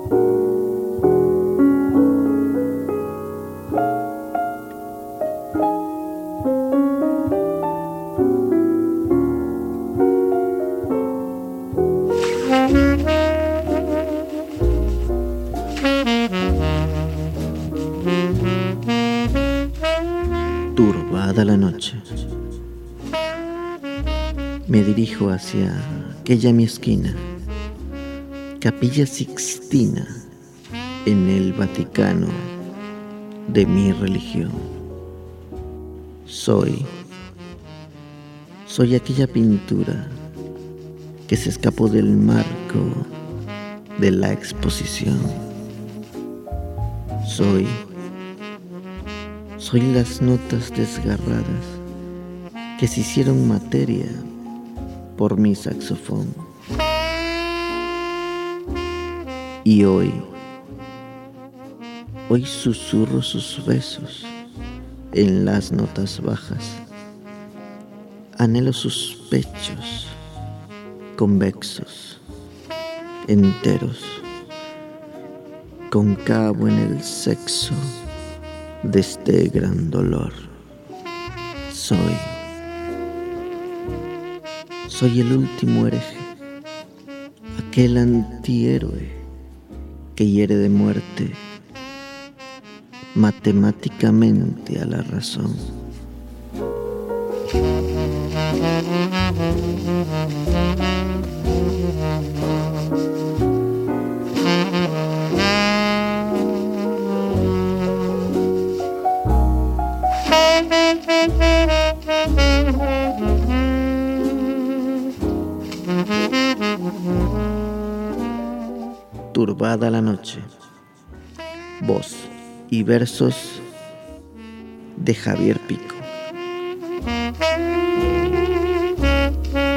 Turbada la noche, me dirijo hacia aquella mi esquina, Capilla Sixtina, en el Vaticano de mi religión. Soy aquella pintura que se escapó del marco de la exposición. Soy las notas desgarradas que se hicieron materia por mi saxofón. Y hoy susurro sus besos en las notas bajas. Anhelo sus pechos convexos, enteros, cóncavo en el sexo de este gran dolor. Soy el último hereje, aquel antihéroe que hiere de muerte matemáticamente a la razón. Turbada la noche, voz y versos de Javier Pico.